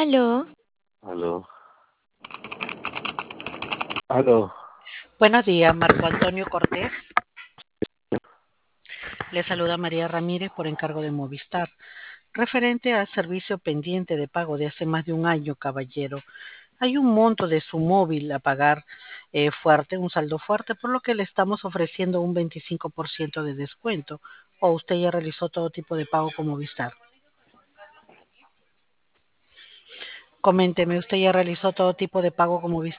Aló, Aló, aló. Buenos días, Marco Antonio Cortés. Le saluda María Ramírez por encargo de Movistar. Referente al servicio pendiente de pago de hace más de un año, caballero, hay un monto de su móvil a pagar fuerte, un saldo fuerte, por lo que le estamos ofreciendo un 25% de descuento. ¿O usted ya realizó todo tipo de pago con Movistar? Coménteme, ¿usted ya realizó todo tipo de pago con Movistar?